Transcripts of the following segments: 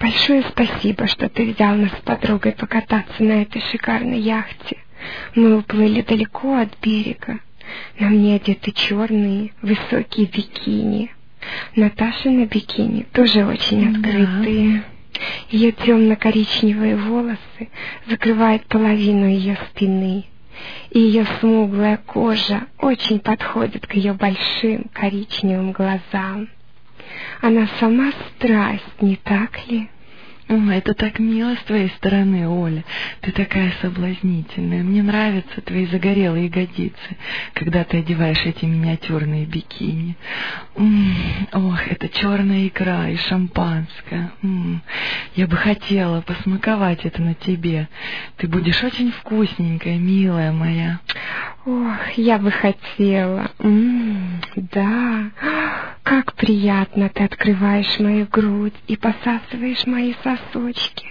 большое спасибо, что ты взял нас с подругой покататься на этой шикарной яхте. Мы уплыли далеко от берега. На мне одеты черные, высокие бикини. Наташа на бикини тоже очень открытые. Ее темно-коричневые волосы закрывают половину ее спины, и ее смуглая кожа очень подходит к ее большим коричневым глазам. Она сама страсть, не так ли? Это так мило с твоей стороны, Оля. Ты такая соблазнительная. Мне нравятся твои загорелые ягодицы, когда ты одеваешь эти миниатюрные бикини. Ох, это черная икра и шампанское. Я бы хотела посмаковать это на тебе. Ты будешь очень вкусненькая, милая моя. Ох, я бы хотела. Да, как приятно ты открываешь мою грудь и посасываешь мои сосочки.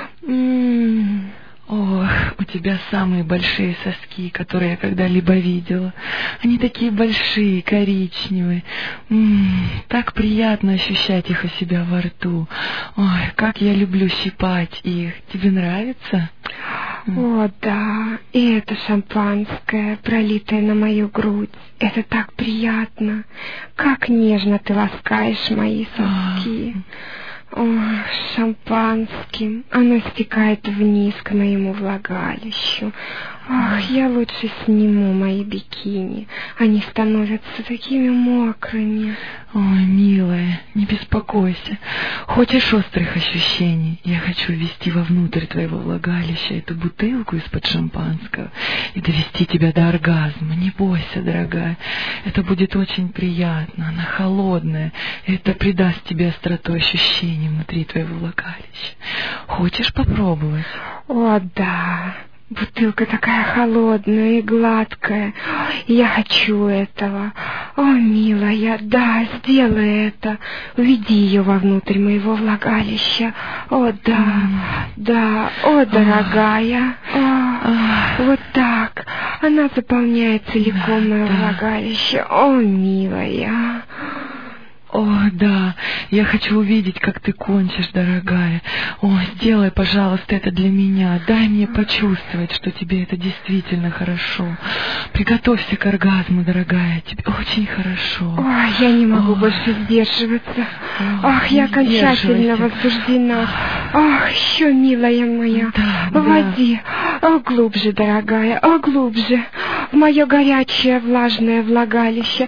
Ох, у тебя самые большие соски, которые я когда-либо видела. Они такие большие, коричневые. Так приятно ощущать их у себя во рту. Ой, как я люблю щипать их. Тебе нравится? О, да, и это шампанское, пролитое на мою грудь. Это так приятно. Как нежно ты ласкаешь мои соски. Ой, шампанским. Оно стекает вниз к моему влагалищу. Ах, я лучше сниму мои бикини. Они становятся такими мокрыми. Ой, милая, не беспокойся. Хочешь острых ощущений? Я хочу ввести вовнутрь твоего влагалища эту бутылку из-под шампанского и довести тебя до оргазма. Не бойся, дорогая. Это будет очень приятно. Она холодная. И это придаст тебе остроту ощущений внутри твоего влагалища. Хочешь попробовать? О, да. Бутылка такая холодная и гладкая. Я хочу этого. О, милая, да, сделай это. Уведи ее вовнутрь моего влагалища. О, да, да, о, дорогая. Вот так. Она заполняет целиком мое влагалище. О, милая. О, да, я хочу увидеть, как ты кончишь, дорогая. О, сделай, пожалуйста, это для меня. Дай мне почувствовать, что тебе это действительно хорошо. Приготовься к оргазму, дорогая. Тебе очень хорошо. Ой, я не могу больше сдерживаться. Ах, я окончательно возбуждена. Ах, еще, милая моя. Вводи. О, глубже, дорогая, о, глубже. В мое горячее, влажное влагалище.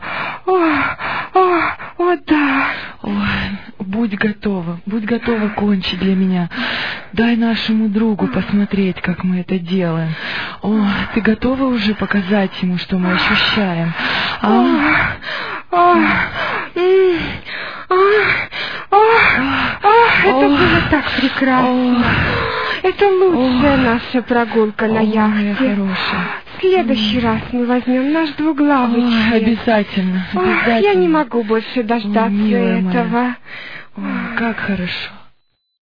О, да. Ой, будь готова кончить для меня. Дай нашему другу посмотреть, как мы это делаем. О, ты готова уже показать ему, что мы ощущаем? Это было так прекрасно. Это лучшая наша прогулка на яхте. В следующий раз мы возьмем наш двуглавый член. Обязательно. Я не могу больше дождаться этого. Как хорошо.